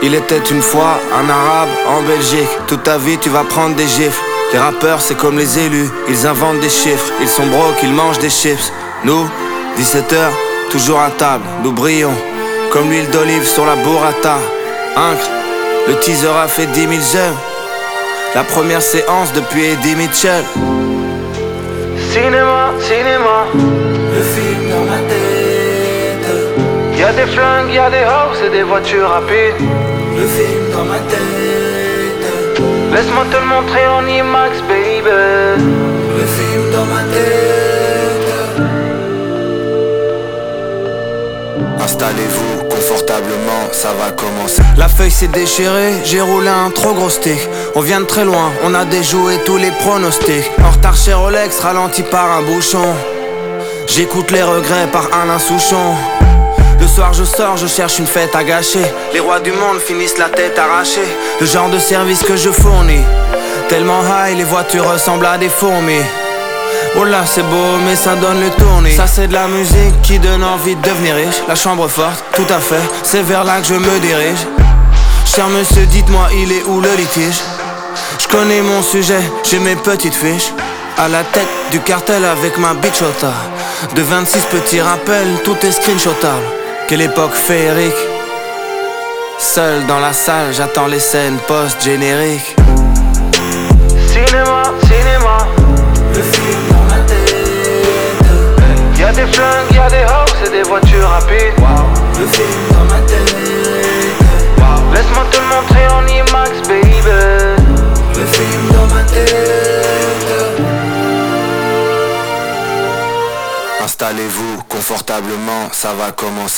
Il était une fois un arabe en Belgique. Toute ta vie tu vas prendre des gifles. Les rappeurs c'est comme les élus, ils inventent des chiffres. Ils sont broke, ils mangent des chips. Nous, 17h, toujours à table, nous brillons comme l'huile d'olive sur la burrata. Incre, le teaser a fait 10 000 j'aime. La première séance depuis Eddie Mitchell. Cinéma, cinéma, Le film dans ma tête. y'a des flingues, y'a des hoes et des voitures rapides. Le film dans ma tête. Laisse-moi te le montrer en IMAX, baby. Le film dans ma tête. Installez-vous confortablement, ça va commencer. La feuille s'est déchirée, j'ai roulé un trop gros stick. On vient de très loin, on a déjoué tous les pronostics. En retard chez Rolex, ralenti par un bouchon. J'écoute les regrets par Alain Souchon. Le soir je sors, je cherche une fête à gâcher. Les rois du monde finissent la tête arrachée. Le genre de service que je fournis, tellement high, les voitures ressemblent à des fourmis. Oh là c'est beau mais ça donne le tournis. Ça c'est de la musique qui donne envie de devenir riche. La chambre forte, tout à fait, c'est vers là que je me dirige. Cher monsieur, dites-moi il est où le litige? Je connais mon sujet, j'ai mes petites fiches. À la tête du cartel avec ma bichota. De 26 petits rappels, tout est screenshotable. Quelle époque féerique. Seul dans la salle, j'attends les scènes post-génériques. Cinéma, cinéma, Le film dans ma tête. y'a des flingues, y'a des hoes et des voitures rapides. Le film dans ma tête. Laisse-moi te le montrer en IMAX, baby. Le film dans ma tête. Installez-vous confortablement, ça va commencer.